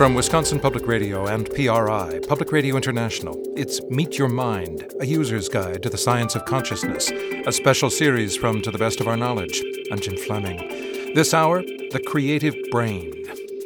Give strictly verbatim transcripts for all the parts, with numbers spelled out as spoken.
From Wisconsin Public Radio and P R I, Public Radio International, it's Meet Your Mind, a user's guide to the science of consciousness, a special series from To the Best of Our Knowledge. I'm Jim Fleming. This hour, the creative brain.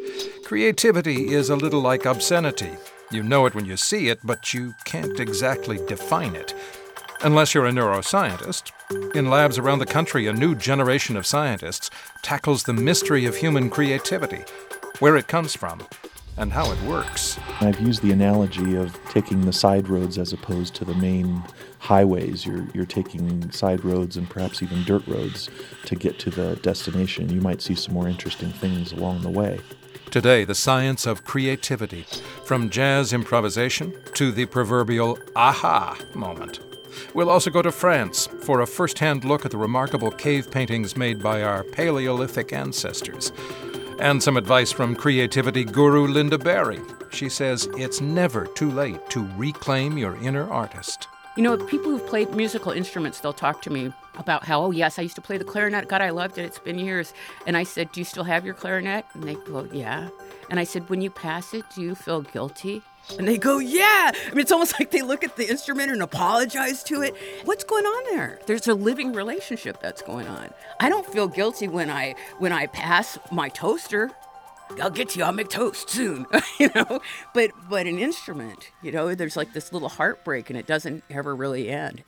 Creativity is a little like obscenity. You know it when you see it, but you can't exactly define it. Unless you're a neuroscientist. In labs around the country, a new generation of scientists tackles the mystery of human creativity, where it comes from, and how it works. I've used the analogy of taking the side roads as opposed to the main highways. You're, you're taking side roads and perhaps even dirt roads to get to the destination. You might see some more interesting things along the way. Today, the science of creativity, from jazz improvisation to the proverbial aha moment. We'll also go to France for a first-hand look at the remarkable cave paintings made by our Paleolithic ancestors. And some advice from creativity guru Linda Berry. She says it's never too late to reclaim your inner artist. You know, people who've played musical instruments, they'll talk to me about how, oh, yes, I used to play the clarinet. God, I loved it. It's been years. And I said, do you still have your clarinet? And they go, yeah. And I said, when you pass it, do you feel guilty? And they go, yeah. I mean, it's almost like they look at the instrument and apologize to it. What's going on there? There's a living relationship that's going on. I don't feel guilty when I when I pass my toaster. I'll get to you. I'll make toast soon, you know. But but an instrument, you know, there's like this little heartbreak, and it doesn't ever really end.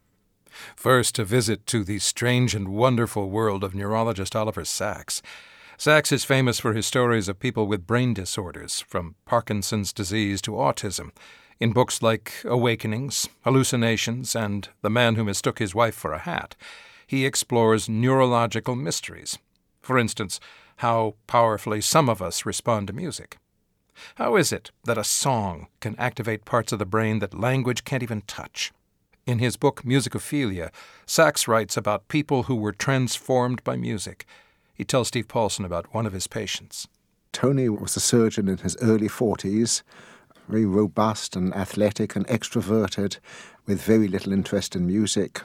First, a visit to the strange and wonderful world of neurologist Oliver Sacks. Sacks is famous for his stories of people with brain disorders, from Parkinson's disease to autism, in books like Awakenings, Hallucinations, and The Man Who Mistook His Wife for a Hat. He explores neurological mysteries. For instance, how powerfully some of us respond to music. How is it that a song can activate parts of the brain that language can't even touch? In his book Musicophilia, Sacks writes about people who were transformed by music. He tells Steve Paulson about one of his patients. Tony was a surgeon in his early forties, very robust and athletic and extroverted, with very little interest in music.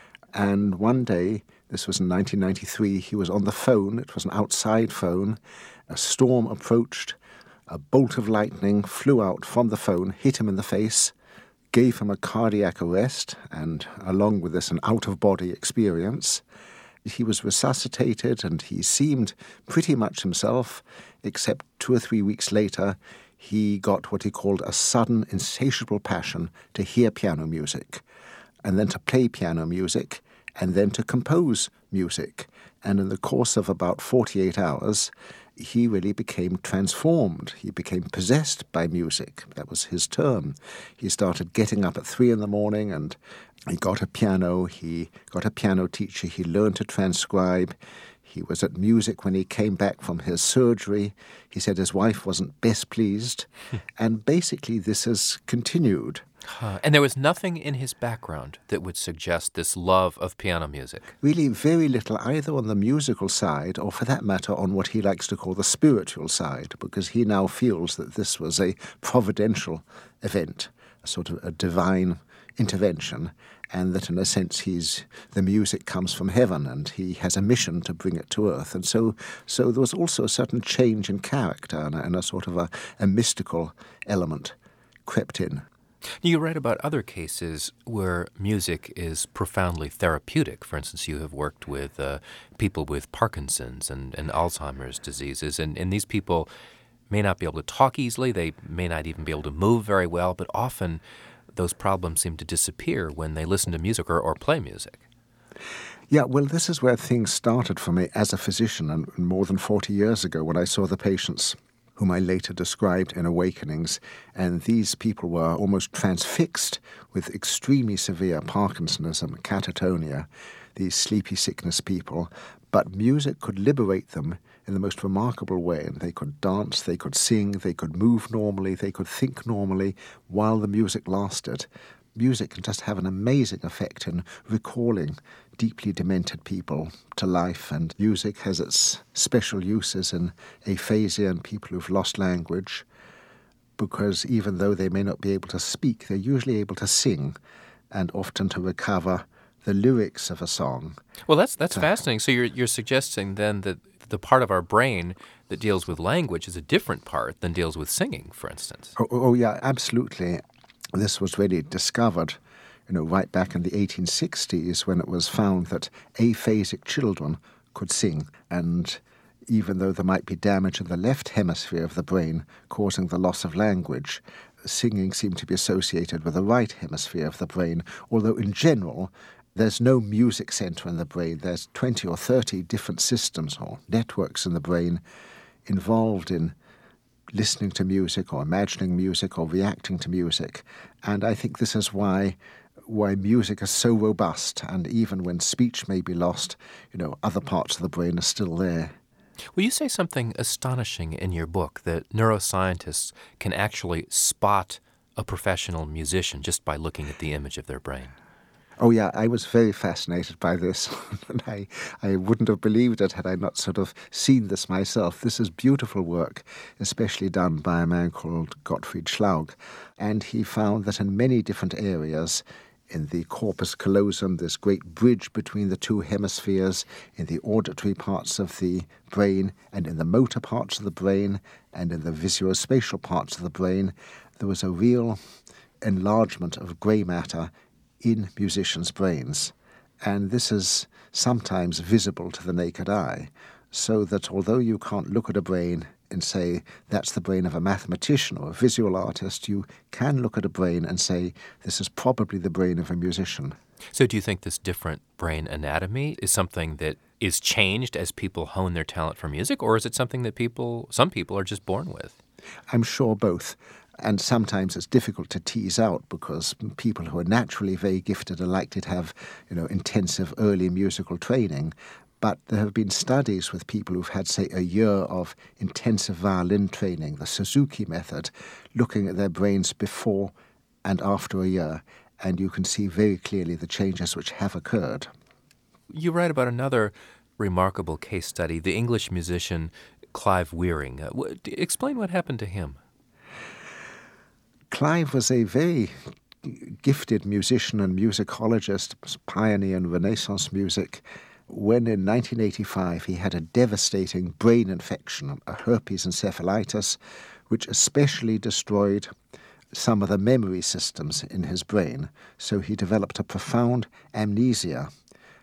And one day, this was in nineteen ninety-three, he was on the phone. It was an outside phone. A storm approached. A bolt of lightning flew out from the phone, hit him in the face, gave him a cardiac arrest, and along with this, an out-of-body experience. He was resuscitated, and he seemed pretty much himself, except two or three weeks later, he got what he called a sudden, insatiable passion to hear piano music, and then to play piano music, and then to compose music. And in the course of about forty-eight hours, he really became transformed. He became possessed by music. That was his term. He started getting up at three in the morning, and he got a piano. He got a piano teacher. He learned to transcribe. He was at music when he came back from his surgery. He said his wife wasn't best pleased. And basically this has continued. Huh. And there was nothing in his background that would suggest this love of piano music? Really very little, either on the musical side or, for that matter, on what he likes to call the spiritual side, because he now feels that this was a providential event, a sort of a divine intervention, and that in a sense he's the music comes from heaven and he has a mission to bring it to earth. And so so there was also a certain change in character and a, and a sort of a, a mystical element crept in. You write about other cases where music is profoundly therapeutic. For instance, you have worked with uh, people with Parkinson's and, and Alzheimer's diseases, and, and these people may not be able to talk easily, they may not even be able to move very well, but often those problems seem to disappear when they listen to music or, or play music. Yeah, well, this is where things started for me as a physician, and more than forty years ago when I saw the patients whom I later described in Awakenings, and these people were almost transfixed with extremely severe Parkinsonism, catatonia, these sleepy sickness people, but music could liberate them in the most remarkable way, and they could dance, they could sing, they could move normally, they could think normally while the music lasted. Music can just have an amazing effect in recalling deeply demented people to life, and music has its special uses in aphasia and people who've lost language, because even though they may not be able to speak, they're usually able to sing, and often to recover the lyrics of a song. Well, that's that's fascinating. So you're you're suggesting then that the part of our brain that deals with language is a different part than deals with singing, for instance. Oh, oh yeah, absolutely. This was really discovered, you know, right back in the eighteen sixties when it was found that aphasic children could sing. And even though there might be damage in the left hemisphere of the brain causing the loss of language, singing seemed to be associated with the right hemisphere of the brain, although in general there's no music center in the brain. There's twenty or thirty different systems or networks in the brain involved in listening to music or imagining music or reacting to music. And I think this is why why music is so robust, and even when speech may be lost, you know, other parts of the brain are still there. Well, you say something astonishing in your book, that neuroscientists can actually spot a professional musician just by looking at the image of their brain. Oh, yeah, I was very fascinated by this, and I, I wouldn't have believed it had I not sort of seen this myself. This is beautiful work, especially done by a man called Gottfried Schlaug, and he found that in many different areas, in the corpus callosum, this great bridge between the two hemispheres, in the auditory parts of the brain, and in the motor parts of the brain, and in the visuospatial parts of the brain, there was a real enlargement of grey matter in musicians' brains. And this is sometimes visible to the naked eye, so that although you can't look at a brain and say that's the brain of a mathematician or a visual artist, you can look at a brain and say this is probably the brain of a musician. So do you think this different brain anatomy is something that is changed as people hone their talent for music, or is it something that people, some people are just born with? I'm sure both. And sometimes it's difficult to tease out because people who are naturally very gifted are likely to have, you know, intensive early musical training. But there have been studies with people who've had, say, a year of intensive violin training, the Suzuki method, looking at their brains before and after a year, and you can see very clearly the changes which have occurred. You write about another remarkable case study, the English musician Clive Wearing. Uh, w- explain what happened to him. Clive was a very gifted musician and musicologist, pioneer in Renaissance music, when in nineteen eighty-five he had a devastating brain infection, a herpes encephalitis, which especially destroyed some of the memory systems in his brain. So he developed a profound amnesia,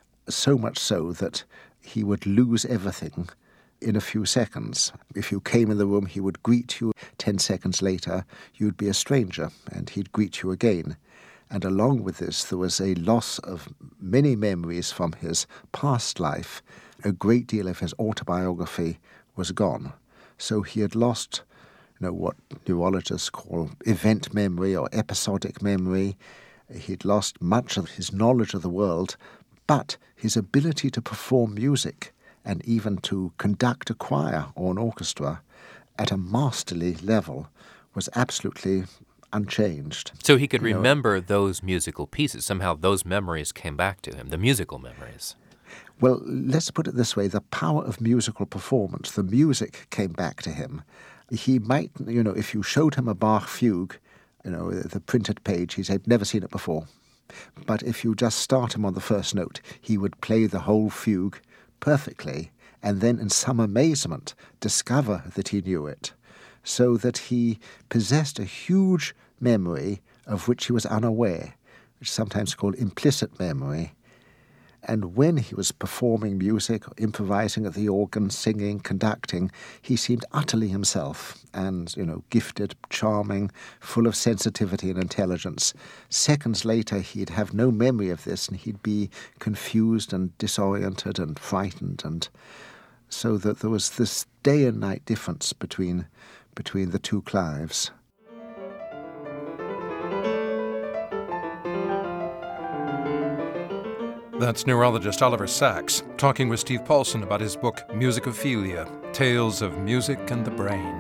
so much so that he would lose everything in a few seconds. If you came in the room, he would greet you. Ten seconds later, you'd be a stranger, and he'd greet you again. And along with this, there was a loss of many memories from his past life. A great deal of his autobiography was gone. So he had lost, you know, what neurologists call event memory or episodic memory. He'd lost much of his knowledge of the world, but his ability to perform music and even to conduct a choir or an orchestra at a masterly level was absolutely unchanged. So he could You know, remember those musical pieces. Somehow those memories came back to him, the musical memories. Well, let's put it this way. The power of musical performance, the music came back to him. He might, you know, if you showed him a Bach fugue, you know, the printed page, he'd say, "I've never seen it before." But if you just start him on the first note, he would play the whole fugue perfectly, and then in some amazement discover that he knew it, so that he possessed a huge memory of which he was unaware, which is sometimes called implicit memory. And when he was performing music, improvising at the organ, singing, conducting, he seemed utterly himself and, you know, gifted, charming, full of sensitivity and intelligence. Seconds later, he'd have no memory of this, and he'd be confused and disoriented and frightened. And so that there was this day and night difference between, between the two Clives. That's neurologist Oliver Sacks talking with Steve Paulson about his book Musicophilia, Tales of Music and the Brain.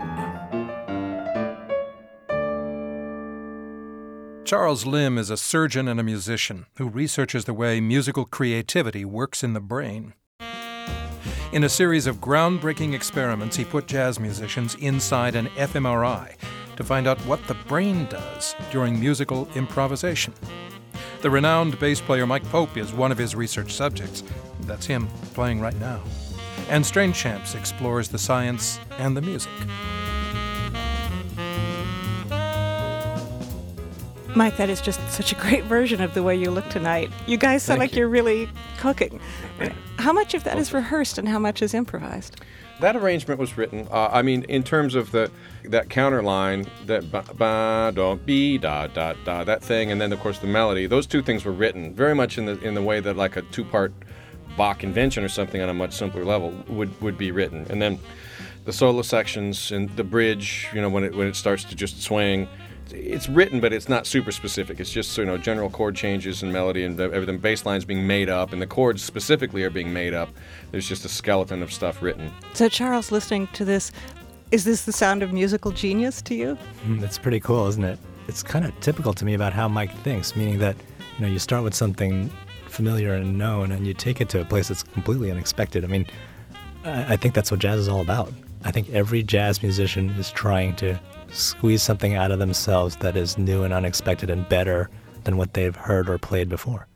Charles Limb is a surgeon and a musician who researches the way musical creativity works in the brain. In a series of groundbreaking experiments, he put jazz musicians inside an f M R I to find out what the brain does during musical improvisation. The renowned bass player Mike Pope is one of his research subjects. That's him playing right now. and Strange Champs explores the science and the music. Mike, that is just such a great version of the way you look tonight. You guys sound Thank like you. you're really cooking. How much of that is rehearsed and how much is improvised? That arrangement was written. Uh, I mean, in terms of the that counter line, that ba ba da be da da da, that thing, and then of course the melody. Those two things were written very much in the in the way that like a two-part Bach invention or something on a much simpler level would would be written. And then the solo sections and the bridge, you know, when it when it starts to just swing. It's written, but it's not super specific. It's just, you know, general chord changes and melody and everything. Bass line's being made up, and the chords specifically are being made up. There's just a skeleton of stuff written. So, Charles, listening to this, is this the sound of musical genius to you? Mm, That's pretty cool, isn't it? It's kind of typical to me about how Mike thinks, meaning that, you know, you start with something familiar and known, and you take it to a place that's completely unexpected. I mean, I, I think that's what jazz is all about. I think every jazz musician is trying to squeeze something out of themselves that is new and unexpected and better than what they've heard or played before.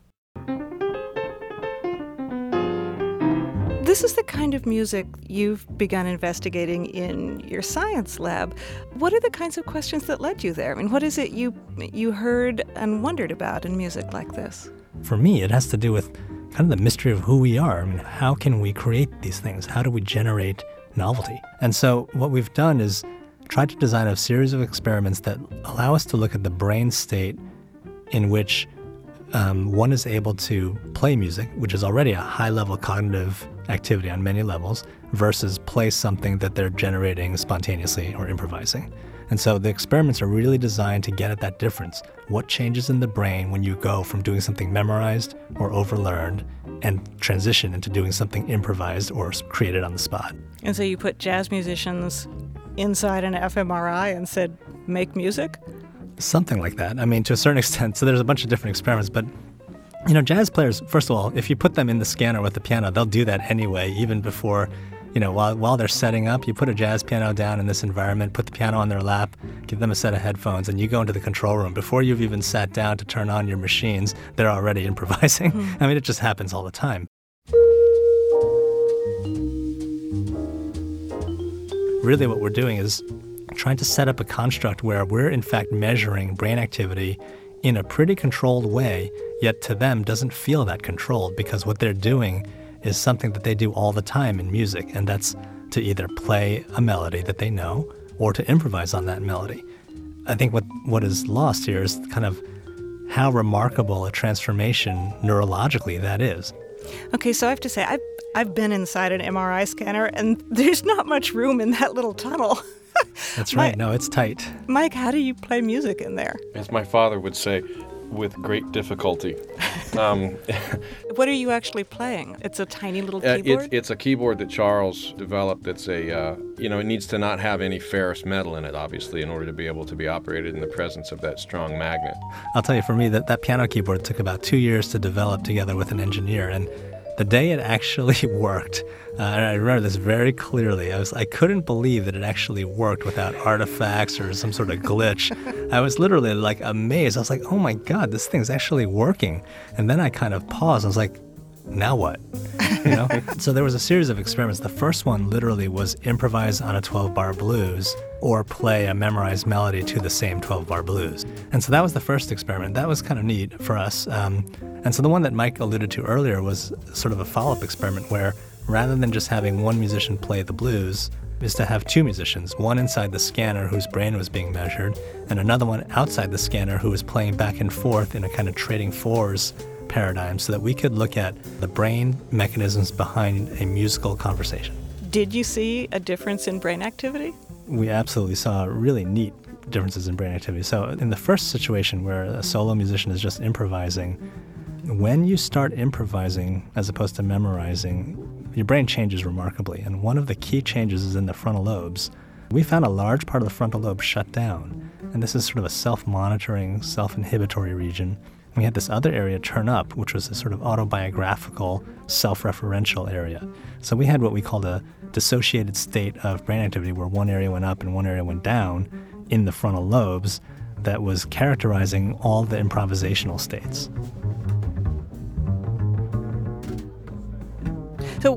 This is the kind of music you've begun investigating in your science lab. What are the kinds of questions that led you there? I mean, what is it you you heard and wondered about in music like this? For me, it has to do with kind of the mystery of who we are. I mean, how can we create these things? How do we generate novelty? And so what we've done is tried to design a series of experiments that allow us to look at the brain state in which um, one is able to play music, which is already a high-level cognitive activity on many levels, versus play something that they're generating spontaneously or improvising. And so the experiments are really designed to get at that difference. What changes in the brain when you go from doing something memorized or overlearned and transition into doing something improvised or created on the spot? And so you put jazz musicians inside an f M R I and said, make music? Something like that. I mean, to a certain extent. So there's a bunch of different experiments, but, you know, jazz players, first of all, if you put them in the scanner with the piano, they'll do that anyway, even before, you know, while while they're setting up, you put a jazz piano down in this environment, put the piano on their lap, give them a set of headphones, and you go into the control room. Before you've even sat down to turn on your machines, they're already improvising. Mm. I mean, it just happens all the time. Really what we're doing is trying to set up a construct where we're in fact measuring brain activity in a pretty controlled way, yet to them doesn't feel that controlled because what they're doing is something that they do all the time in music, and that's to either play a melody that they know or to improvise on that melody. I think what, what is lost here is kind of how remarkable a transformation neurologically that is. Okay, so I have to say, I've, I've been inside an M R I scanner, and there's not much room in that little tunnel. That's right. Mike, no, it's tight. Mike, how do you play music in there? As my father would say, with great difficulty. Um, what are you actually playing? It's a tiny little uh, keyboard? It's, it's a keyboard that Charles developed that's a, uh, you know, it needs to not have any ferrous metal in it, obviously, in order to be able to be operated in the presence of that strong magnet. I'll tell you, for me, that, that piano keyboard took about two years to develop together with an engineer, and the day it actually worked, uh, and I remember this very clearly, I was I couldn't believe that it actually worked without artifacts or some sort of glitch. I was literally like amazed. I was like, oh my God, this thing's actually working. And then I kind of paused. I was like, now what? You know? So there was a series of experiments. The first one literally was improvise on a twelve-bar blues or play a memorized melody to the same twelve-bar blues. And so that was the first experiment. That was kind of neat for us. Um, and so the one that Mike alluded to earlier was sort of a follow-up experiment where rather than just having one musician play the blues, is to have two musicians, one inside the scanner whose brain was being measured, and another one outside the scanner who was playing back and forth in a kind of trading fours paradigm so that we could look at the brain mechanisms behind a musical conversation. Did you see a difference in brain activity? We absolutely saw really neat differences in brain activity. So in the first situation where a solo musician is just improvising, when you start improvising as opposed to memorizing, your brain changes remarkably. And one of the key changes is in the frontal lobes. We found a large part of the frontal lobe shut down. And this is sort of a self-monitoring, self-inhibitory region. We had this other area turn up, which was a sort of autobiographical, self-referential area. So we had what we called a dissociated state of brain activity where one area went up and one area went down in the frontal lobes that was characterizing all the improvisational states. So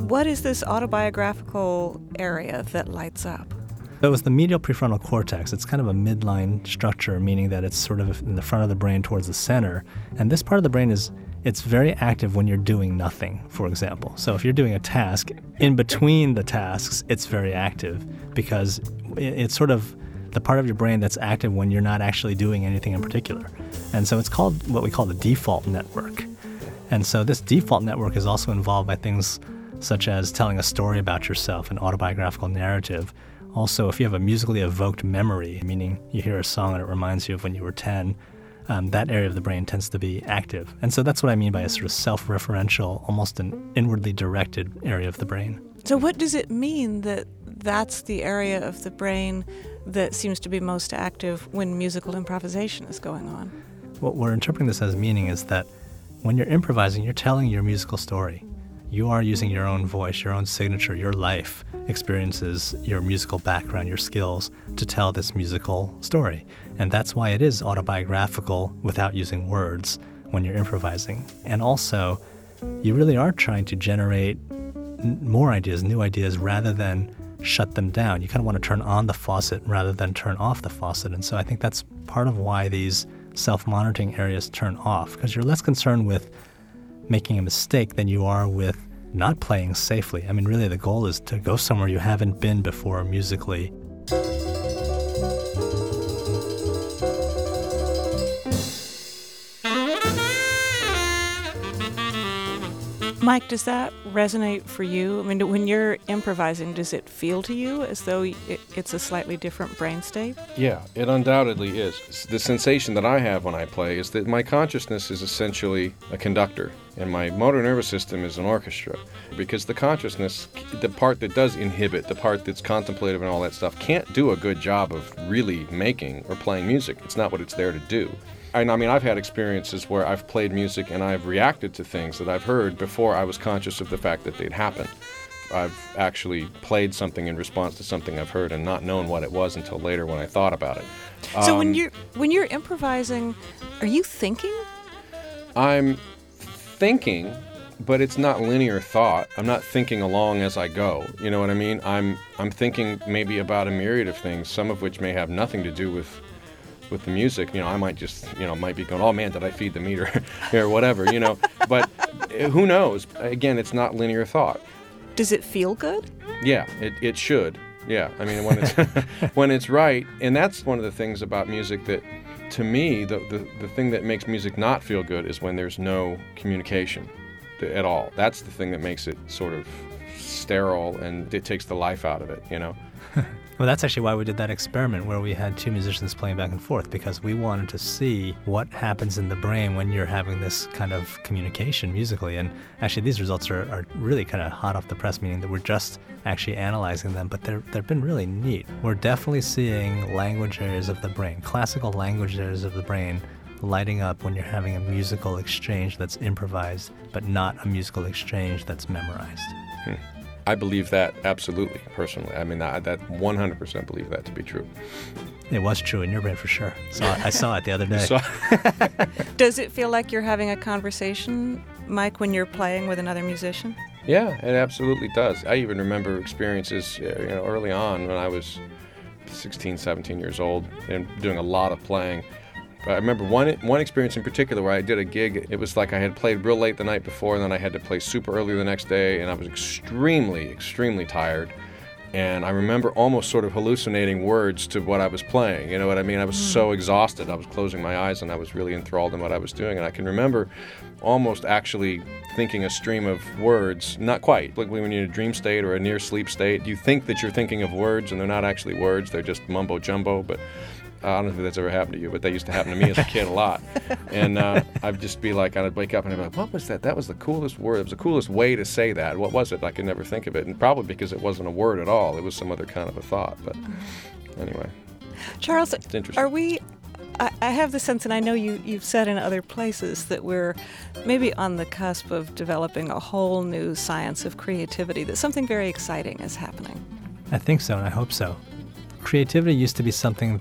What is this autobiographical area that lights up? It was the medial prefrontal cortex. It's kind of a midline structure, meaning that it's sort of in the front of the brain towards the center. And this part of the brain is it's very active when you're doing nothing, for example. So if you're doing a task, in between the tasks, it's very active because it's sort of the part of your brain that's active when you're not actually doing anything in particular. And so it's called what we call the default network. And so this default network is also involved by things such as telling a story about yourself, an autobiographical narrative. Also, if you have a musically evoked memory, meaning you hear a song and it reminds you of when you were ten, um, that area of the brain tends to be active. And so that's what I mean by a sort of self-referential, almost an inwardly directed area of the brain. So what does it mean that that's the area of the brain that seems to be most active when musical improvisation is going on? What we're interpreting this as meaning is that when you're improvising, you're telling your musical story. You are using your own voice, your own signature, your life experiences, your musical background, your skills to tell this musical story. And that's why it is autobiographical without using words when you're improvising. And also, you really are trying to generate n- more ideas, new ideas, rather than shut them down. You kind of want to turn on the faucet rather than turn off the faucet. And so I think that's part of why these self-monitoring areas turn off, because you're less concerned with making a mistake than you are with not playing safely. I mean, really, the goal is to go somewhere you haven't been before musically. Mike, does that resonate for you? I mean, when you're improvising, does it feel to you as though it, it's a slightly different brain state? Yeah, it undoubtedly is. The sensation that I have when I play is that my consciousness is essentially a conductor, and my motor nervous system is an orchestra. Because the consciousness, the part that does inhibit, the part that's contemplative and all that stuff, can't do a good job of really making or playing music. It's not what it's there to do. And I mean, I've had experiences where I've played music and I've reacted to things that I've heard before I was conscious of the fact that they'd happened. I've actually played something in response to something I've heard and not known what it was until later when I thought about it. So Um, when you're when you're improvising, are you thinking? I'm thinking, but it's not linear thought. I'm not thinking along as I go. You know what I mean? I'm I'm thinking maybe about a myriad of things, some of which may have nothing to do with with the music. You know, I might just, you know, might be going, oh man, did I feed the meter or whatever, you know. But who knows? Again, it's not linear thought. Does it feel good? Yeah, it, it should. Yeah, I mean, when it's when it's right, and that's one of the things about music that, to me, the, the, the thing that makes music not feel good is when there's no communication at all. That's the thing that makes it sort of sterile, and it takes the life out of it, you know. Well, that's actually why we did that experiment where we had two musicians playing back and forth, because we wanted to see what happens in the brain when you're having this kind of communication musically. And actually, these results are, are really kind of hot off the press, meaning that we're just actually analyzing them, but they're, they've been really neat. We're definitely seeing language areas of the brain, classical language areas of the brain, lighting up when you're having a musical exchange that's improvised, but not a musical exchange that's memorized. Hmm. I believe that absolutely, personally. I mean, I that one hundred percent believe that to be true. It was true in your brain for sure. So I saw it the other day. So, Does it feel like you're having a conversation, Mike, when you're playing with another musician? yeah, it absolutely does. I even remember experiences, uh, you know, early on when I was sixteen, seventeen years old and doing a lot of playing. I remember one one experience in particular where I did a gig. It was like I had played real late the night before, and then I had to play super early the next day, and I was extremely, extremely tired. And I remember almost sort of hallucinating words to what I was playing. You know what I mean? I was mm. so exhausted. I was closing my eyes, and I was really enthralled in what I was doing. And I can remember almost actually thinking a stream of words, not quite. Like when you're in a dream state or a near sleep state, you think that you're thinking of words, and they're not actually words. They're just mumbo jumbo, but I don't know if that's ever happened to you, but that used to happen to me as a kid a lot. And uh, I'd just be like, I'd wake up and I'd be like, what was that? That was the coolest word. It was the coolest way to say that. What was it? I could never think of it. And probably because it wasn't a word at all. It was some other kind of a thought. But anyway. Charles, it's interesting. Are we, I, I have the sense, and I know you, you've said in other places, that we're maybe on the cusp of developing a whole new science of creativity, that something very exciting is happening. I think so, and I hope so. Creativity used to be something that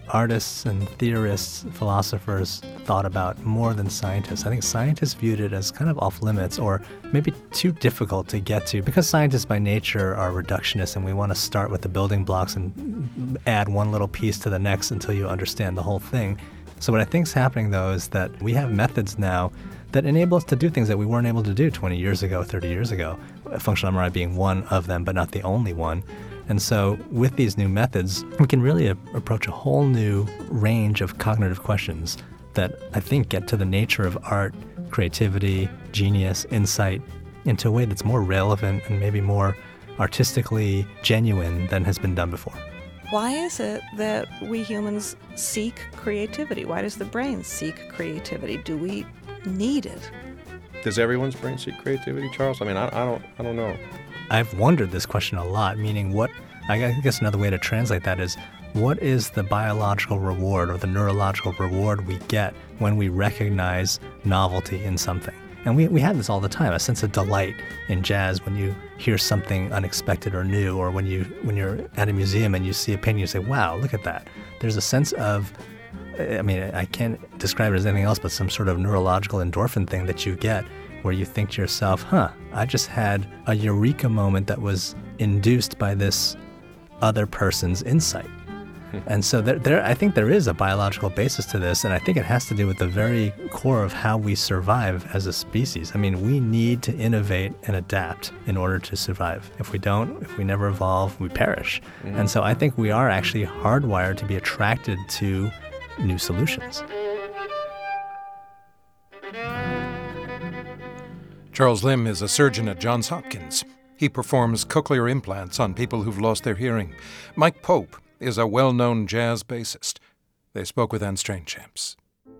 artists and theorists, philosophers thought about more than scientists. I think scientists viewed it as kind of off limits or maybe too difficult to get to because scientists by nature are reductionists and we want to start with the building blocks and add one little piece to the next until you understand the whole thing. So what I think is happening, though, is that we have methods now that enable us to do things that we weren't able to do twenty years ago, thirty years ago, functional M R I being one of them, but not the only one. And so with these new methods, we can really a- approach a whole new range of cognitive questions that I think get to the nature of art, creativity, genius, insight, into a way that's more relevant and maybe more artistically genuine than has been done before. Why is it that we humans seek creativity? Why does the brain seek creativity? Do we need it? Does everyone's brain seek creativity, Charles? I mean, I, I don't, I don't know. I've wondered this question a lot, meaning what, I guess another way to translate that is, what is the biological reward or the neurological reward we get when we recognize novelty in something? And we, we have this all the time, a sense of delight in jazz when you hear something unexpected or new, or when, you, when you're at a museum and you see a painting, you say, wow, look at that. There's a sense of, I mean, I can't describe it as anything else but some sort of neurological endorphin thing that you get where you think to yourself, huh, I just had a eureka moment that was induced by this other person's insight. And so there, there, I think there is a biological basis to this, and I think it has to do with the very core of how we survive as a species. I mean, we need to innovate and adapt in order to survive. If we don't, if we never evolve, we perish. Mm-hmm. And so I think we are actually hardwired to be attracted to new solutions. Charles Limb is a surgeon at Johns Hopkins. He performs cochlear implants on people who've lost their hearing. Mike Pope is a well-known jazz bassist. They spoke with Anne Strainchamps.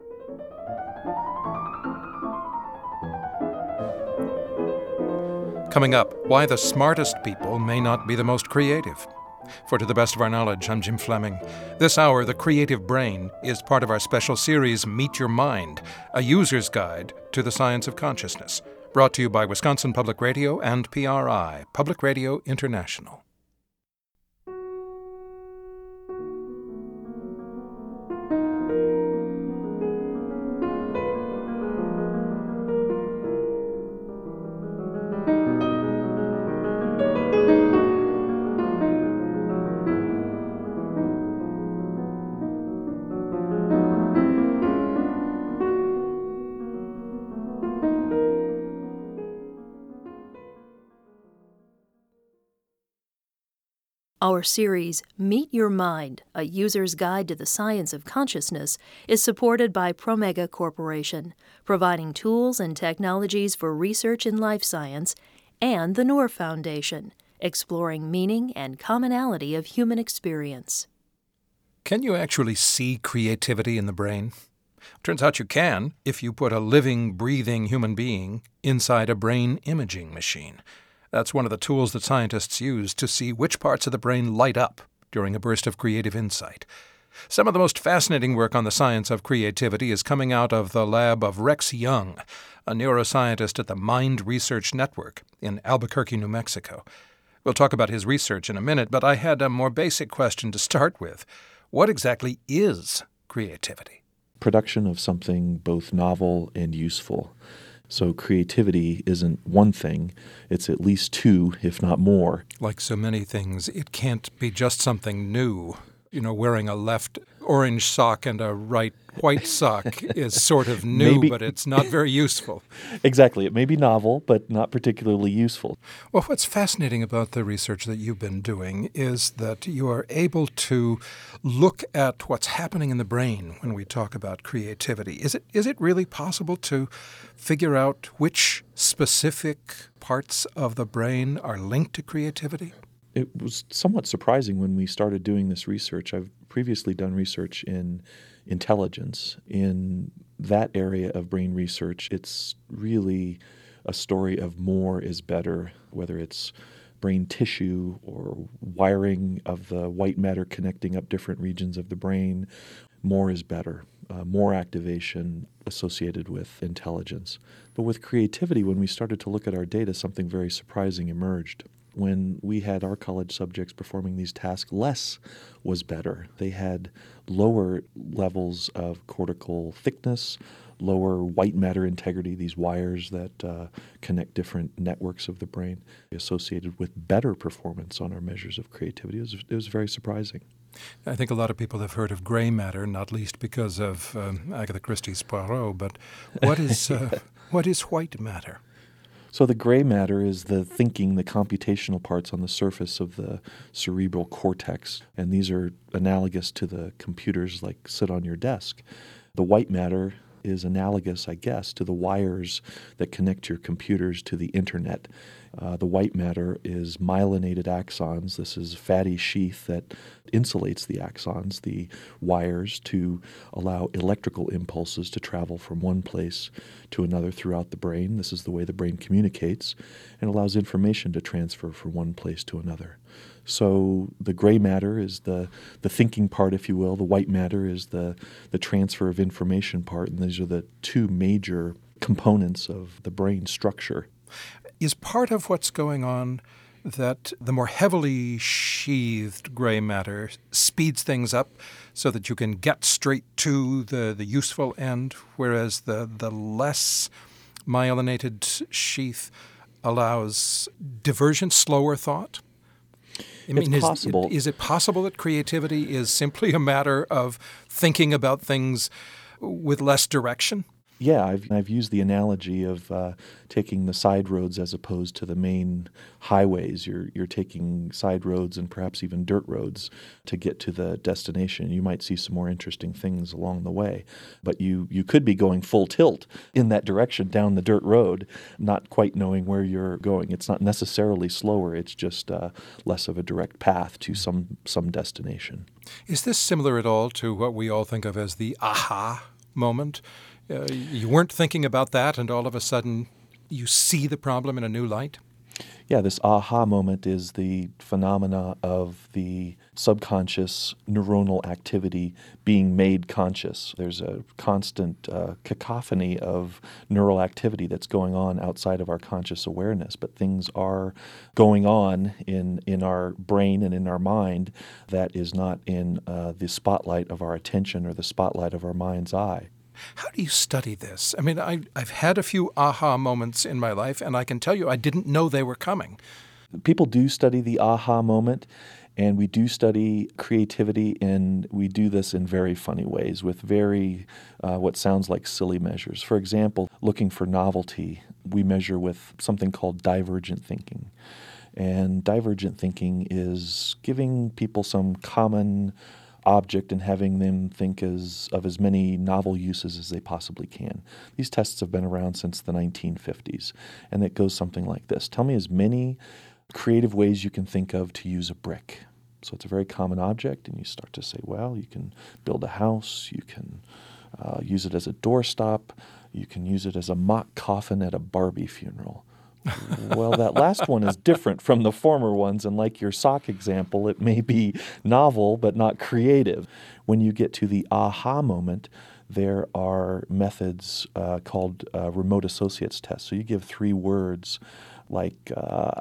Coming up, why the smartest people may not be the most creative. For To the Best of Our Knowledge, I'm Jim Fleming. This hour, The Creative Brain is part of our special series, Meet Your Mind, a user's guide to the science of consciousness. Brought to you by Wisconsin Public Radio and P R I, Public Radio International. Our series, Meet Your Mind, A User's Guide to the Science of Consciousness, is supported by Promega Corporation, providing tools and technologies for research in life science, and the Noor Foundation, exploring meaning and commonality of human experience. Can you actually see creativity in the brain? Turns out you can if you put a living, breathing human being inside a brain imaging machine. That's one of the tools that scientists use to see which parts of the brain light up during a burst of creative insight. Some of the most fascinating work on the science of creativity is coming out of the lab of Rex Young, a neuroscientist at the Mind Research Network in Albuquerque, New Mexico. We'll talk about his research in a minute, but I had a more basic question to start with. What exactly is creativity? Production of something both novel and useful. So creativity isn't one thing, it's at least two, if not more. Like so many things, it can't be just something new. You know, wearing a left orange sock and a right white sock is sort of new, Maybe. But it's not very useful. Exactly. It may be novel, but not particularly useful. Well, what's fascinating about the research that you've been doing is that you are able to look at what's happening in the brain when we talk about creativity. Is it is it really possible to figure out which specific parts of the brain are linked to creativity? It was somewhat surprising when we started doing this research. I've previously done research in intelligence. In that area of brain research, it's really a story of more is better, whether it's brain tissue or wiring of the white matter connecting up different regions of the brain. More is better, uh, more activation associated with intelligence. But with creativity, when we started to look at our data, something very surprising emerged. When we had our college subjects performing these tasks, less was better. They had lower levels of cortical thickness, lower white matter integrity, these wires that uh, connect different networks of the brain, associated with better performance on our measures of creativity. It was, it was very surprising. I think a lot of people have heard of gray matter, not least because of um, Agatha Christie's Poirot, but what is, uh, yeah. what is white matter? So the gray matter is the thinking, the computational parts on the surface of the cerebral cortex, and these are analogous to the computers like sit on your desk. The white matter is analogous, I guess, to the wires that connect your computers to the internet. Uh, the white matter is myelinated axons. This is fatty sheath that insulates the axons, the wires, to allow electrical impulses to travel from one place to another throughout the brain. This is the way the brain communicates and allows information to transfer from one place to another. So the gray matter is the, the thinking part, if you will. The white matter is the, the transfer of information part, and these are the two major components of the brain structure. Is part of what's going on that the more heavily sheathed gray matter speeds things up so that you can get straight to the, the useful end, whereas the, the less myelinated sheath allows divergent, slower thought? I mean, it's is, possible. Is it possible that creativity is simply a matter of thinking about things with less direction? Yeah, I've, I've used the analogy of uh, taking the side roads as opposed to the main highways. You're you're taking side roads and perhaps even dirt roads to get to the destination. You might see some more interesting things along the way, but you, you could be going full tilt in that direction down the dirt road, not quite knowing where you're going. It's not necessarily slower. It's just uh, less of a direct path to some some destination. Is this similar at all to what we all think of as the aha moment? Uh, you weren't thinking about that, and all of a sudden you see the problem in a new light? Yeah, this aha moment is the phenomena of the subconscious neuronal activity being made conscious. There's a constant uh, cacophony of neural activity that's going on outside of our conscious awareness, but things are going on in, in our brain and in our mind that is not in uh, the spotlight of our attention or the spotlight of our mind's eye. How do you study this? I mean, I, I've had a few aha moments in my life, and I can tell you I didn't know they were coming. People do study the aha moment, and we do study creativity, and we do this in very funny ways with very, uh, what sounds like silly measures. For example, looking for novelty, we measure with something called divergent thinking. And divergent thinking is giving people some common object and having them think as, of as many novel uses as they possibly can. These tests have been around since the nineteen fifties, and it goes something like this. Tell me as many creative ways you can think of to use a brick. So it's a very common object, and you start to say, well, you can build a house, you can uh, use it as a doorstop, you can use it as a mock coffin at a Barbie funeral. Well, that last one is different from the former ones, and like your sock example, it may be novel but not creative. When you get to the aha moment, there are methods uh, called uh, remote associates tests. So you give three words like uh,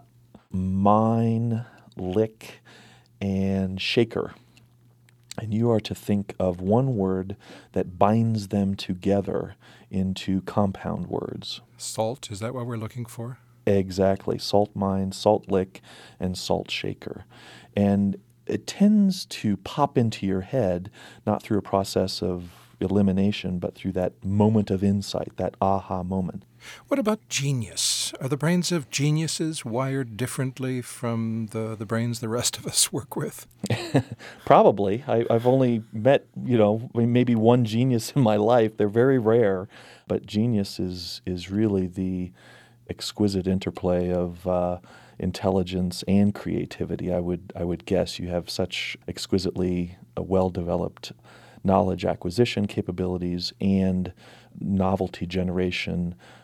mine, lick, and shaker. And you are to think of one word that binds them together into compound words. Salt, is that what we're looking for? Exactly. Salt mine, salt lick, and salt shaker. And it tends to pop into your head, not through a process of elimination, but through that moment of insight, that aha moment. What about genius? Are the brains of geniuses wired differently from the, the brains the rest of us work with? Probably. I, I've only met, you know, maybe one genius in my life. They're very rare, but genius is, is really the exquisite interplay of uh, intelligence and creativity. I would I would guess you have such exquisitely uh, well-developed knowledge acquisition capabilities and novelty generation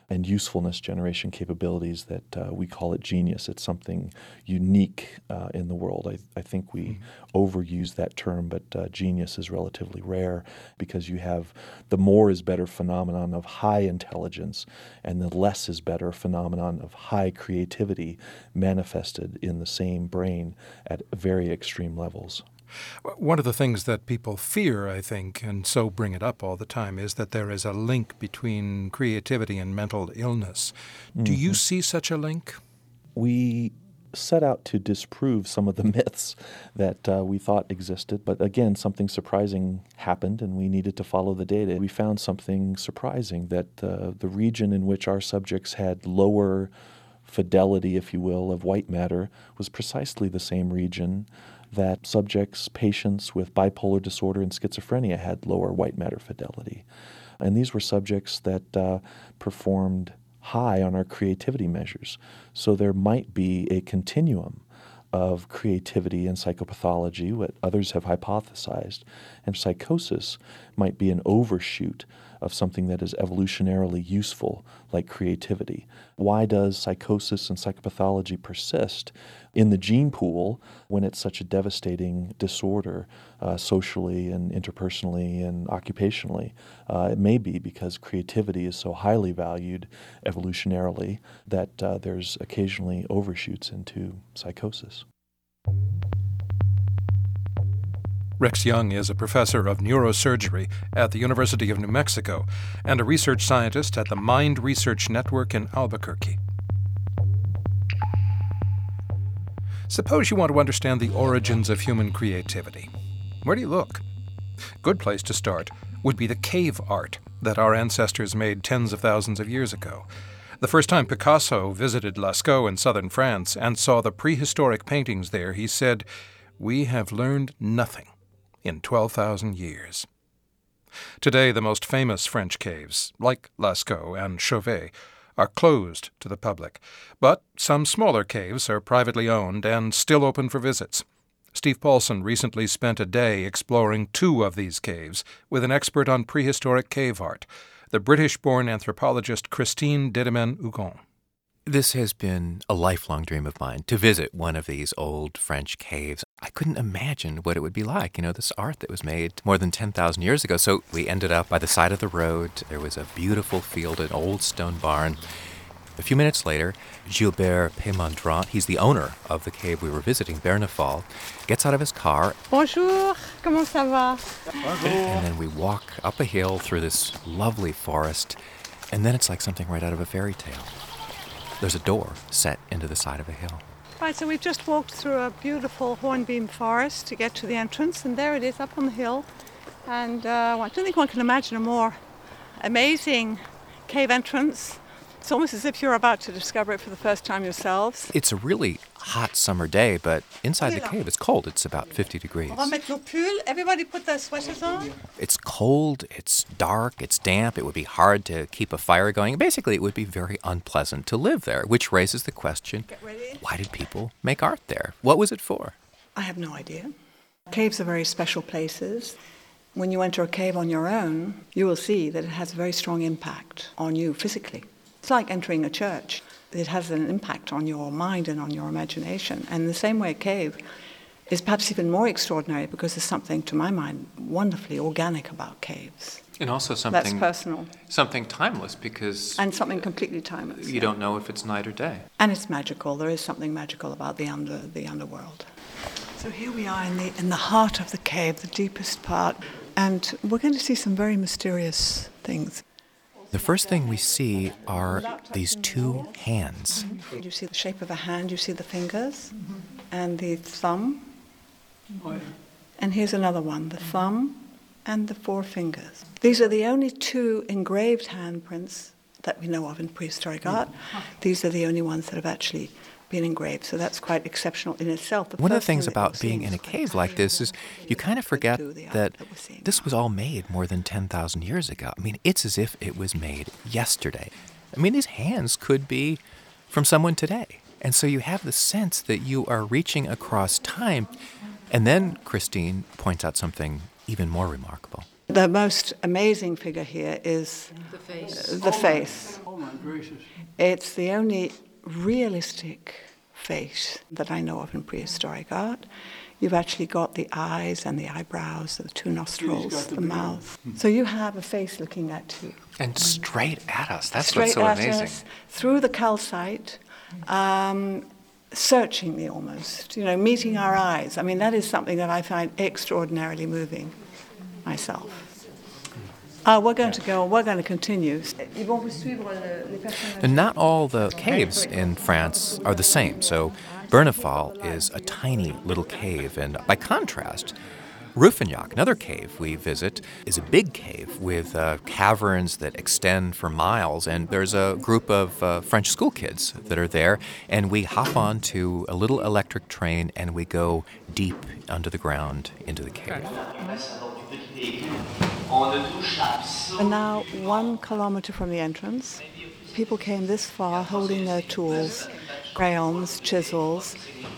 and usefulness generation capabilities that uh, we call it genius. It's something unique uh, in the world. I, I think we mm-hmm. overuse that term, but uh, genius is relatively rare because you have the more is better phenomenon of high intelligence and the less is better phenomenon of high creativity manifested in the same brain at very extreme levels. One of the things that people fear, I think, and so bring it up all the time, is that there is a link between creativity and mental illness. Mm-hmm. Do you see such a link? We set out to disprove some of the myths that uh, we thought existed, but again, something surprising happened and we needed to follow the data. We found something surprising, that uh, the region in which our subjects had lower fidelity, if you will, of white matter was precisely the same region that subjects, patients with bipolar disorder and schizophrenia had lower white matter fidelity. And these were subjects that uh, performed high on our creativity measures. So there might be a continuum of creativity and psychopathology, what others have hypothesized, and psychosis might be an overshoot of something that is evolutionarily useful, like creativity. Why does psychosis and psychopathology persist in the gene pool when it's such a devastating disorder uh, socially and interpersonally and occupationally? Uh, it may be because creativity is so highly valued evolutionarily that uh, there's occasionally overshoots into psychosis. Rex Young is a professor of neurosurgery at the University of New Mexico and a research scientist at the Mind Research Network in Albuquerque. Suppose you want to understand the origins of human creativity. Where do you look? Good place to start would be the cave art that our ancestors made tens of thousands of years ago. The first time Picasso visited Lascaux in southern France and saw the prehistoric paintings there, he said, "We have learned nothing in twelve thousand years. Today, the most famous French caves, like Lascaux and Chauvet, are closed to the public, but some smaller caves are privately owned and still open for visits. Steve Paulson recently spent a day exploring two of these caves with an expert on prehistoric cave art, the British-born anthropologist Christine Dedeman-Hugon. This has been a lifelong dream of mine, to visit one of these old French caves. I couldn't imagine what it would be like, you know, this art that was made more than ten thousand years ago. So we ended up by the side of the road. There was a beautiful field, an old stone barn. A few minutes later, Gilbert Pémondrant, he's the owner of the cave we were visiting, Bernafal, gets out of his car. Bonjour, comment ça va? Bonjour. And then we walk up a hill through this lovely forest, and then it's like something right out of a fairy tale. There's a door set into the side of a hill. Right, so we've just walked through a beautiful hornbeam forest to get to the entrance, and there it is up on the hill. And uh, I don't think one can imagine a more amazing cave entrance. It's almost as if you're about to discover it for the first time yourselves. It's a really hot summer day, but inside the cave it's cold. It's about fifty degrees. On va mettre nos pulls. Everybody put their sweaters on. It's cold, it's dark, it's damp. It would be hard to keep a fire going. Basically, it would be very unpleasant to live there, which raises the question, why did people make art there? What was it for? I have no idea. Caves are very special places. When you enter a cave on your own, you will see that it has a very strong impact on you physically. It's like entering a church. It has an impact on your mind and on your imagination. And in the same way, a cave is perhaps even more extraordinary because there's something, to my mind, wonderfully organic about caves. And also something... That's personal. Something timeless because... And something completely timeless. You yeah. don't know if it's night or day. And it's magical. There is something magical about the under the underworld. So here we are in the in the heart of the cave, the deepest part. And we're going to see some very mysterious things. The first thing we see are these two hands. Mm-hmm. You see the shape of a hand, you see the fingers, mm-hmm. and the thumb. Oh, yeah. And here's another one, the thumb and the four fingers. These are the only two engraved handprints that we know of in prehistoric art. These are the only ones that have actually been engraved, so that's quite exceptional in itself. The One of the things about being in a cave like this is you kind of forget that this was all made more than ten thousand years ago. I mean, it's as if it was made yesterday. I mean, these hands could be from someone today. And so you have the sense that you are reaching across time. And then Christine points out something even more remarkable. The most amazing figure here is the face. Uh, the face. It's the only realistic face that I know of in prehistoric art. You've actually got the eyes and the eyebrows, the two nostrils, the mouth. So you have a face looking at you. And straight at us. That's Straight what's so at amazing. us, through the calcite, um, searching me almost, you know, meeting our eyes. I mean, that is something that I find extraordinarily moving myself. Uh, we're going to go, we're going to continue. And not all the caves in France are the same. So Bernafal is a tiny little cave, and by contrast, Rouffignac, another cave we visit, is a big cave with uh, caverns that extend for miles, and there's a group of uh, French school kids that are there, and we hop onto a little electric train and we go deep under the ground into the cave. And now, one kilometer from the entrance, people came this far holding their tools, crayons, chisels.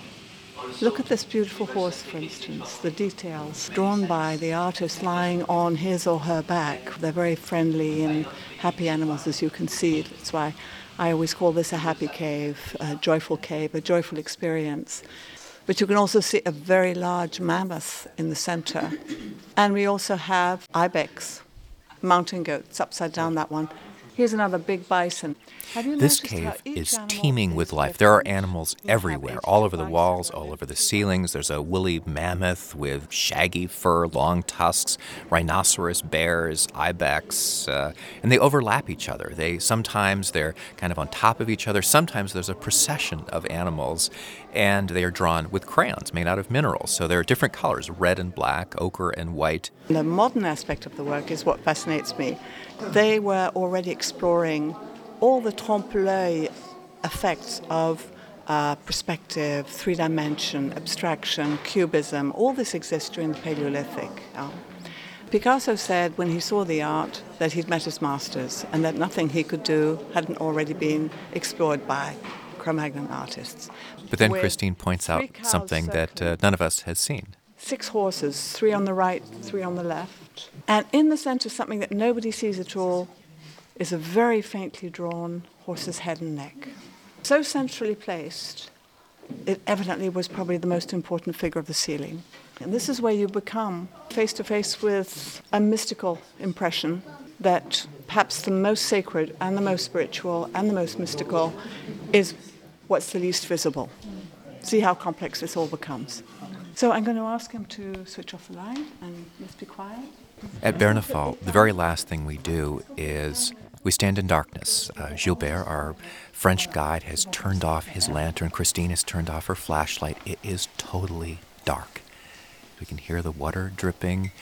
Look at this beautiful horse, for instance, the details drawn by the artist lying on his or her back. They're very friendly and happy animals, as you can see. That's why I always call this a happy cave, a joyful cave, a joyful experience. But you can also see a very large mammoth in the center. And we also have ibex, mountain goats, upside down that one. Here's another big bison. Have you This noticed how cave each is animal teeming with is life. There are different? animals We have everywhere, each all over the bison walls, over all over the ceilings. There's a woolly mammoth with shaggy fur, long tusks, rhinoceros, bears, ibex, uh, and they overlap each other. They sometimes they're kind of on top of each other. Sometimes there's a procession of animals, and they are drawn with crayons made out of minerals. So there are different colors: red and black, ochre and white. The modern aspect of the work is what fascinates me. They were already exploring all the trompe-l'oeil effects of uh, perspective, three-dimension, abstraction, cubism. All this exists during the Paleolithic. Um, Picasso said when he saw the art that he'd met his masters and that nothing he could do hadn't already been explored by Cro-Magnon artists. But then With Christine points out three cows something that uh, circling. none of us has seen. Six horses, three on the right, three on the left. And in the center, something that nobody sees at all, is a very faintly drawn horse's head and neck. So centrally placed, it evidently was probably the most important figure of the ceiling. And this is where you become face to face with a mystical impression that perhaps the most sacred and the most spiritual and the most mystical is what's the least visible. See how complex this all becomes. So I'm going to ask him to switch off the light and let's be quiet. At Bernafal, the very last thing we do is we stand in darkness. Uh, Gilbert, our French guide, has turned off his lantern. Christine has turned off her flashlight. It is totally dark. We can hear the water dripping.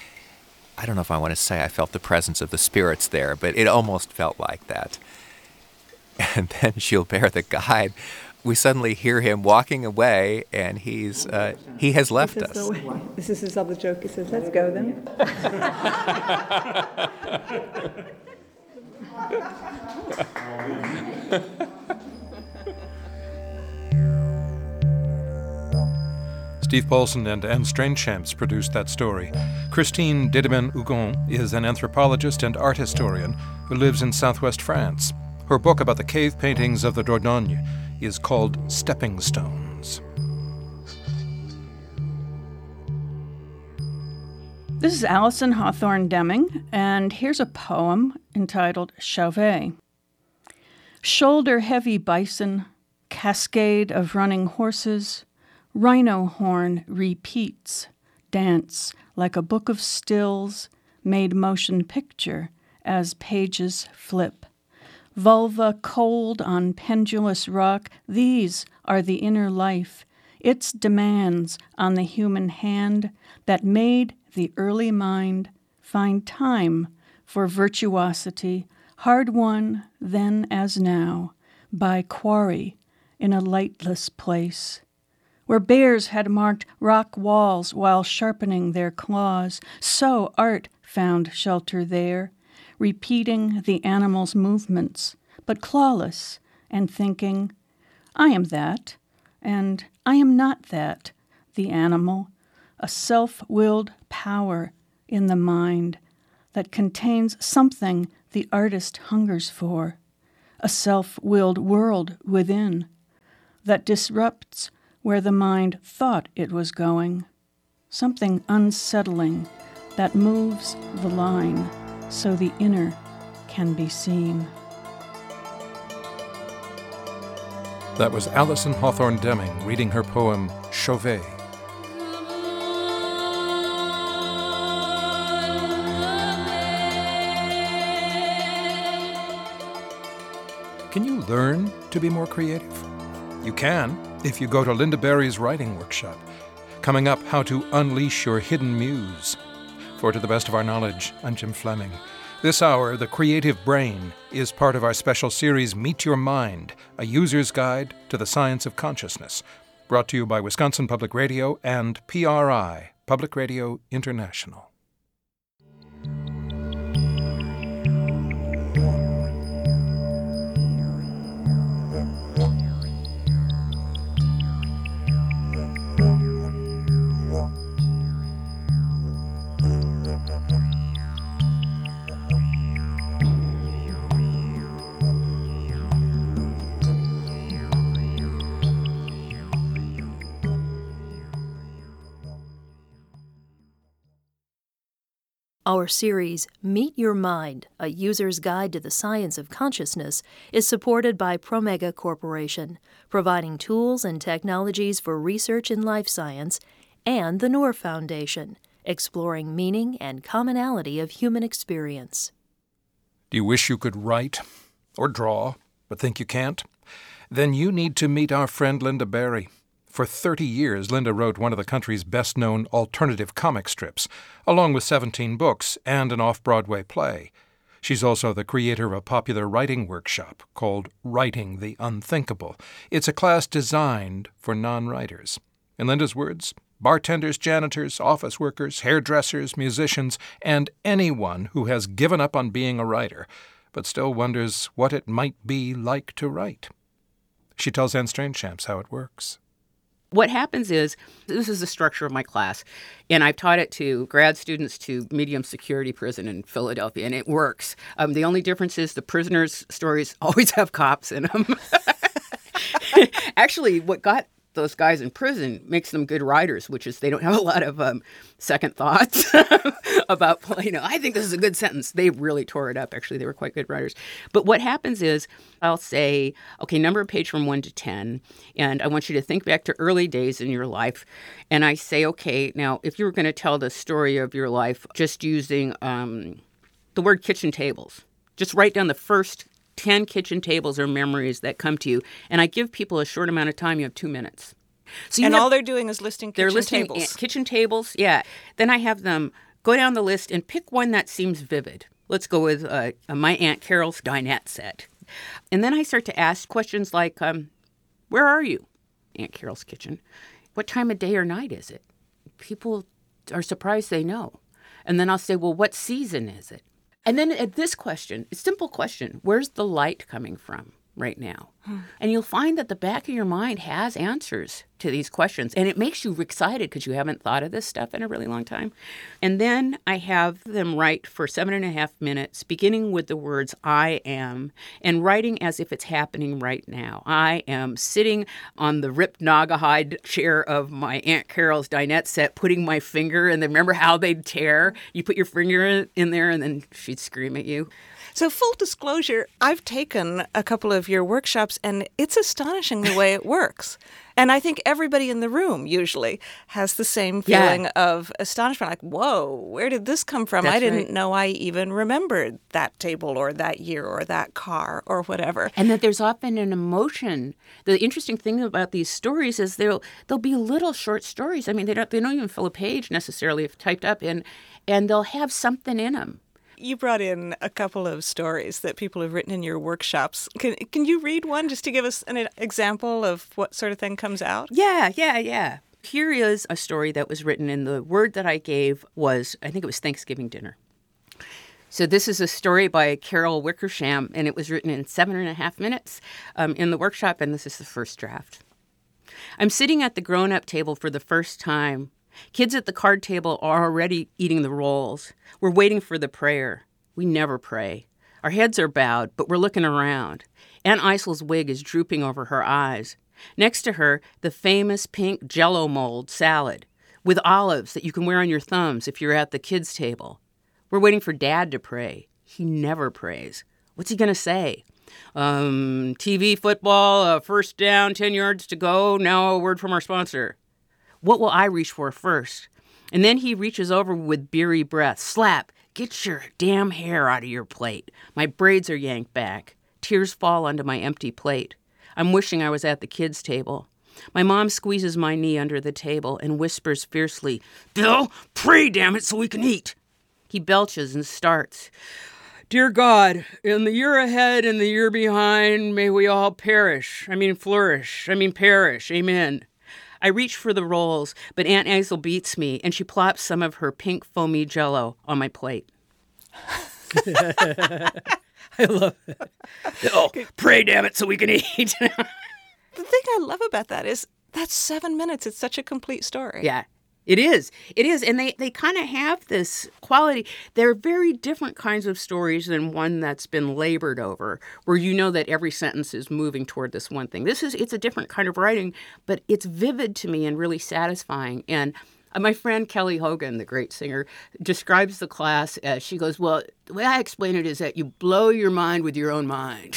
I don't know if I want to say I felt the presence of the spirits there, but it almost felt like that. And then Gilbert, the guide, we suddenly hear him walking away, and he's uh, he has left This is us. the way- This is his other joke. He says, let's go then. Steve Paulson and Anne Strainchamps produced that story. Christine Dedeman-Hugon is an anthropologist and art historian who lives in southwest France. Her book about the cave paintings of the Dordogne is called Stepping Stones. This is Alison Hawthorne Deming, and here's a poem entitled Chauvet. Shoulder-heavy bison, cascade of running horses, rhino horn repeats, dance like a book of stills, made motion picture as pages flip. Vulva cold on pendulous rock, these are the inner life, its demands on the human hand that made the early mind find time for virtuosity, hard won then as now, by quarry in a lightless place. Where bears had marked rock walls while sharpening their claws, so art found shelter there, repeating the animal's movements, but clawless, and thinking, I am that, and I am not that, the animal, a self-willed power in the mind that contains something the artist hungers for, a self-willed world within that disrupts where the mind thought it was going, something unsettling that moves the line so the inner can be seen. That was Alison Hawthorne Deming reading her poem Chauvet. Can you learn to be more creative? You can if you go to Linda Berry's writing workshop. Coming up, how to unleash your hidden muse. For to the best of our knowledge, I'm Jim Fleming. This hour, The Creative Brain, is part of our special series Meet Your Mind, a user's guide to the science of consciousness, brought to you by Wisconsin Public Radio and P R I, Public Radio International. Our series, Meet Your Mind, a user's guide to the science of consciousness, is supported by Promega Corporation, providing tools and technologies for research in life science, and the Noor Foundation, exploring meaning and commonality of human experience. Do you wish you could write or draw, but think you can't? Then you need to meet our friend Linda Berry. For thirty years, Linda wrote one of the country's best-known alternative comic strips, along with seventeen books and an off-Broadway play. She's also the creator of a popular writing workshop called Writing the Unthinkable. It's a class designed for non-writers. In Linda's words, bartenders, janitors, office workers, hairdressers, musicians, and anyone who has given up on being a writer, but still wonders what it might be like to write. She tells Anne Strainchamps how it works. What happens is, this is the structure of my class, and I've taught it to grad students to medium security prison in Philadelphia, and it works. Um, the only difference is the prisoners' stories always have cops in them. Actually, what got those guys in prison makes them good writers, which is they don't have a lot of um, second thoughts about, you know, I think this is a good sentence. They really tore it up. Actually, they were quite good writers. But what happens is I'll say, okay, number a page from one to ten, and I want you to think back to early days in your life. And I say, okay, now, if you were going to tell the story of your life just using um, the word kitchen tables, just write down the first ten kitchen tables or memories that come to you. And I give people a short amount of time. You have two minutes. So you and have, all they're doing is listing kitchen they're listing tables. Kitchen tables, yeah. Then I have them go down the list and pick one that seems vivid. Let's go with uh, my Aunt Carol's dinette set. And then I start to ask questions like, um, where are you? Aunt Carol's kitchen. What time of day or night is it? People are surprised they know. And then I'll say, well, what season is it? And then at this question, a simple question, where's the light coming from right now? Hmm. And you'll find that the back of your mind has answers to these questions. And it makes you excited because you haven't thought of this stuff in a really long time. And then I have them write for seven and a half minutes, beginning with the words I am, and writing as if it's happening right now. I am sitting on the ripped Naugahyde chair of my Aunt Carol's dinette set, putting my finger, and then remember how they'd tear? You put your finger in there, and then she'd scream at you. So full disclosure, I've taken a couple of your workshops, and it's astonishing the way it works. And I think everybody in the room usually has the same feeling yeah. of astonishment, like, whoa, where did this come from? That's I didn't right. know I even remembered that table or that year or that car or whatever. And that there's often an emotion. The interesting thing about these stories is they'll they'll be little short stories. I mean, they don't they don't even fill a page necessarily if typed up in, and they'll have something in them. You brought in a couple of stories that people have written in your workshops. Can can you read one just to give us an example of what sort of thing comes out? Yeah, yeah, yeah. Here is a story that was written, and the word that I gave was, I think it was Thanksgiving dinner. So this is a story by Carol Wickersham, and it was written in seven and a half minutes um, in the workshop, and this is the first draft. I'm sitting at the grown-up table for the first time. Kids at the card table are already eating the rolls. We're waiting for the prayer. We never pray. Our heads are bowed, but we're looking around. Aunt Isel's wig is drooping over her eyes. Next to her, the famous pink Jell-O mold salad with olives that you can wear on your thumbs if you're at the kids' table. We're waiting for Dad to pray. He never prays. What's he going to say? Um, T V, football, uh, first down, ten yards to go. Now a word from our sponsor. What will I reach for first? And then he reaches over with beery breath. Slap, get your damn hair out of your plate. My braids are yanked back. Tears fall onto my empty plate. I'm wishing I was at the kids' table. My mom squeezes my knee under the table and whispers fiercely, Bill, pray, damn it, so we can eat. He belches and starts. Dear God, in the year ahead and the year behind, may we all perish. I mean flourish. I mean perish. Amen. I reach for the rolls, but Aunt Isel beats me, and she plops some of her pink foamy Jell-O on my plate. I love it. Oh, pray, damn it, so we can eat. The thing I love about that is that's seven minutes. It's such a complete story. Yeah, it is. It is. And they, they kind of have this quality. They're very different kinds of stories than one that's been labored over, where you know that every sentence is moving toward this one thing. This is, it's a different kind of writing, but it's vivid to me and really satisfying. And my friend Kelly Hogan, the great singer, describes the class as, she goes, well, the way I explain it is that you blow your mind with your own mind.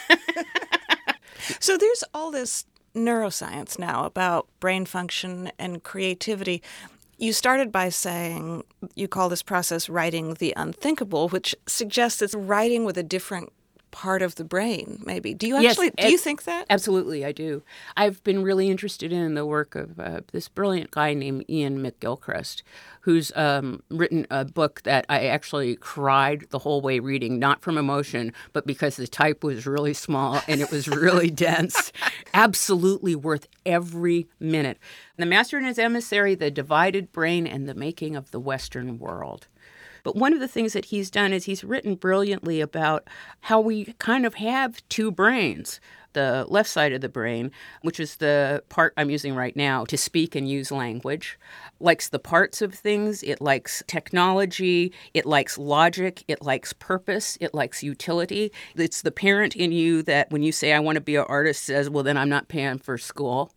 So there's all this neuroscience now about brain function and creativity. You started by saying you call this process writing the unthinkable, which suggests it's writing with a different part of the brain, maybe. Do you actually, yes, do you think that? Absolutely, I do. I've been really interested in the work of uh, this brilliant guy named Ian McGilchrist, who's um, written a book that I actually cried the whole way reading, not from emotion, but because the type was really small and it was really dense. Absolutely worth every minute. The Master and His Emissary, The Divided Brain, and the Making of the Western World. But one of the things that he's done is he's written brilliantly about how we kind of have two brains. The left side of the brain, which is the part I'm using right now to speak and use language, likes the parts of things. It likes technology. It likes logic. It likes purpose. It likes utility. It's the parent in you that when you say, I want to be an artist, says, well, then I'm not paying for school.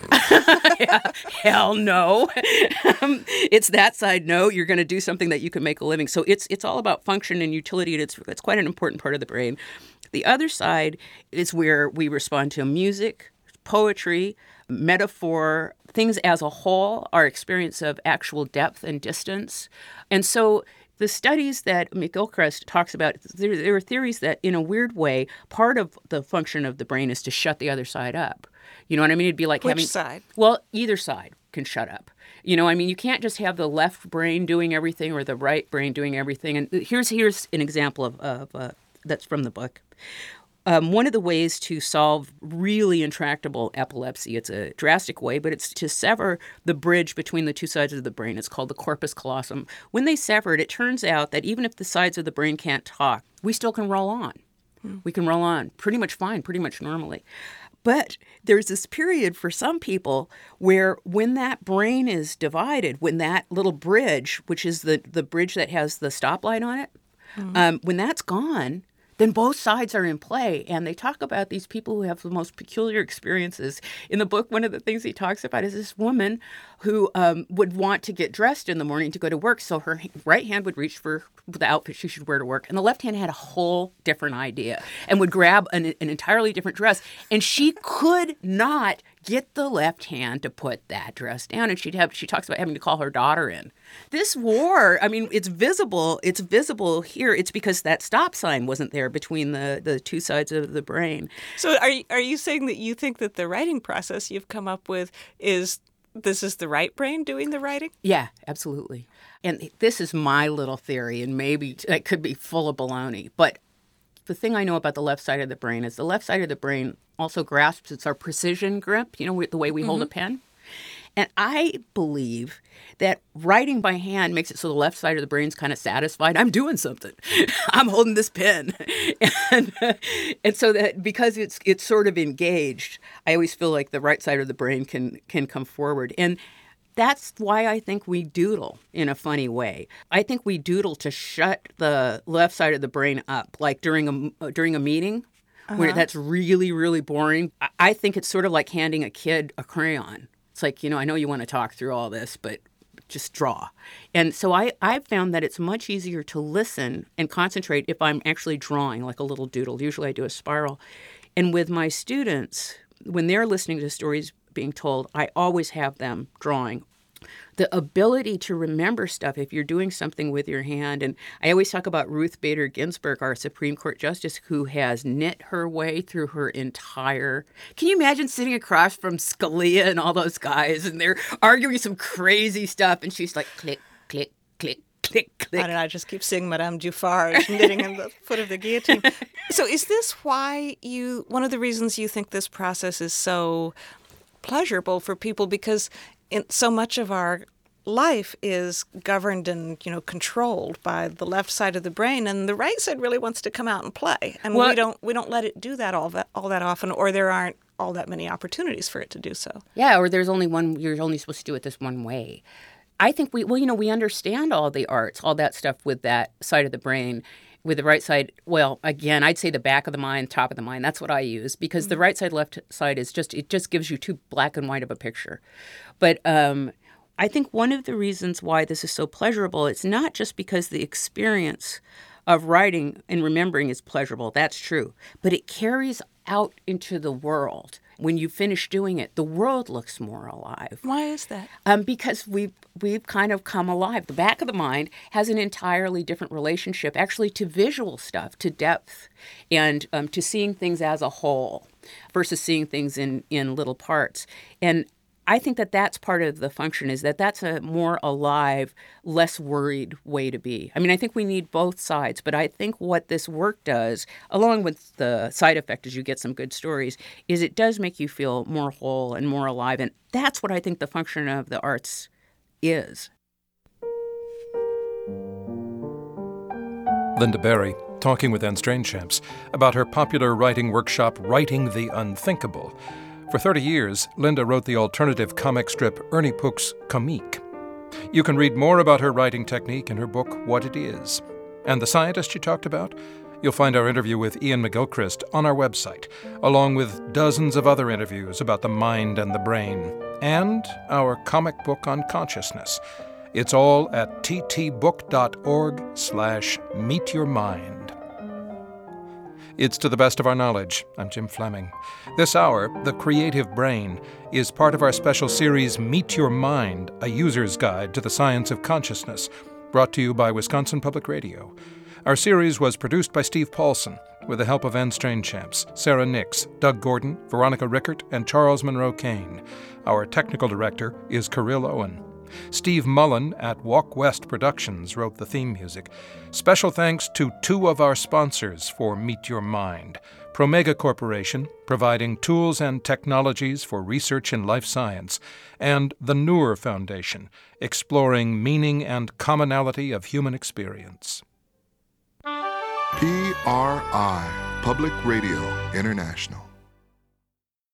Yeah, hell no. um, it's that side. No, you're going to do something that you can make a living. So it's it's all about function and utility, and it's it's quite an important part of the brain. The other side is where we respond to music, poetry, metaphor, things as a whole, our experience of actual depth and distance. And so the studies that McGilchrist talks about, there, there are theories that in a weird way, part of the function of the brain is to shut the other side up. You know what I mean? It'd be like Which having... side? Well, either side can shut up. You know, I mean, you can't just have the left brain doing everything or the right brain doing everything. And here's here's an example of, of uh, that's from the book. Um, one of the ways to solve really intractable epilepsy, it's a drastic way, but it's to sever the bridge between the two sides of the brain. It's called the corpus callosum. When they sever it, it turns out that even if the sides of the brain can't talk, we still can roll on. Mm. We can roll on pretty much fine, pretty much normally. But there's this period for some people where when that brain is divided, when that little bridge, which is the, the bridge that has the stoplight on it, mm-hmm. um, when that's gone, then both sides are in play. And they talk about these people who have the most peculiar experiences. In the book, one of the things he talks about is this woman who um, would want to get dressed in the morning to go to work. So her right hand would reach for the outfit she should wear to work. And the left hand had a whole different idea and would grab an, an entirely different dress. And she could not get the left hand to put that dress down. And she'd have, she talks about having to call her daughter in. This war, I mean, it's visible. It's visible here. It's because that stop sign wasn't there between the, the two sides of the brain. So are you, are you saying that you think that the writing process you've come up with is this is the right brain doing the writing? Yeah, absolutely. And this is my little theory, and maybe it could be full of baloney. But the thing I know about the left side of the brain is the left side of the brain also grasps, it's our precision grip, you know, the way we mm-hmm. hold a pen. And I believe that writing by hand makes it so the left side of the brain's kind of satisfied. I'm doing something. I'm holding this pen. and, uh, and so that because it's it's sort of engaged, I always feel like the right side of the brain can can come forward. And that's why I think we doodle in a funny way. I think we doodle to shut the left side of the brain up, like during a, during a meeting. Uh-huh. Where that's really, really boring. I think it's sort of like handing a kid a crayon. It's like, you know, I know you want to talk through all this, but just draw. And so I, I've found that it's much easier to listen and concentrate if I'm actually drawing like a little doodle. Usually I do a spiral. And with my students, when they're listening to stories being told, I always have them drawing. The ability to remember stuff if you're doing something with your hand. And I always talk about Ruth Bader Ginsburg, our Supreme Court Justice, who has knit her way through her entire... Can you imagine sitting across from Scalia and all those guys, and they're arguing some crazy stuff, and she's like, click, click, click, click, click. I don't know, I just keep seeing Madame Dufarge knitting at the foot of the guillotine. So is this why you... One of the reasons you think this process is so pleasurable for people, because... In, so much of our life is governed and, you know, controlled by the left side of the brain, and the right side really wants to come out and play. And well, we don't we don't let it do that all that all that often, or there aren't all that many opportunities for it to do so. Yeah, or there's only one. You're only supposed to do it this one way. I think we well, you know, we understand all the arts, all that stuff with that side of the brain. With the right side, well, again, I'd say the back of the mind, top of the mind. That's what I use, because mm-hmm. the right side, left side is just, it just gives you too black and white of a picture. But um, I think one of the reasons why this is so pleasurable, it's not just because the experience of writing and remembering is pleasurable. That's true. But it carries out into the world. When you finish doing it, the world looks more alive. Why is that? Um, because we've, we've kind of come alive. The back of the mind has an entirely different relationship, actually, to visual stuff, to depth, and um, to seeing things as a whole versus seeing things in, in little parts. And I think that that's part of the function, is that that's a more alive, less worried way to be. I mean, I think we need both sides, but I think what this work does, along with the side effect is you get some good stories, is it does make you feel more whole and more alive. And that's what I think the function of the arts is. Lynda Barry, talking with Anne Strainchamps about her popular writing workshop, Writing the Unthinkable. For thirty years, Lynda wrote the alternative comic strip Ernie Puch's Comique. You can read more about her writing technique in her book, What It Is. And the scientist she talked about? You'll find our interview with Ian McGilchrist on our website, along with dozens of other interviews about the mind and the brain, and our comic book on consciousness. It's all at ttbook.org slash meetyourmind. It's To the Best of Our Knowledge. I'm Jim Fleming. This hour, The Creative Brain, is part of our special series Meet Your Mind, a user's guide to the science of consciousness, brought to you by Wisconsin Public Radio. Our series was produced by Steve Paulson, with the help of Anne Strainchamps, Sarah Nix, Doug Gordon, Veronica Rickert, and Charles Monroe Kane. Our technical director is Kirill Owen. Steve Mullen at Walk West Productions wrote the theme music. Special thanks to two of our sponsors for Meet Your Mind. Promega Corporation, providing tools and technologies for research in life science, and the Noor Foundation, exploring meaning and commonality of human experience. P R I, Public Radio International.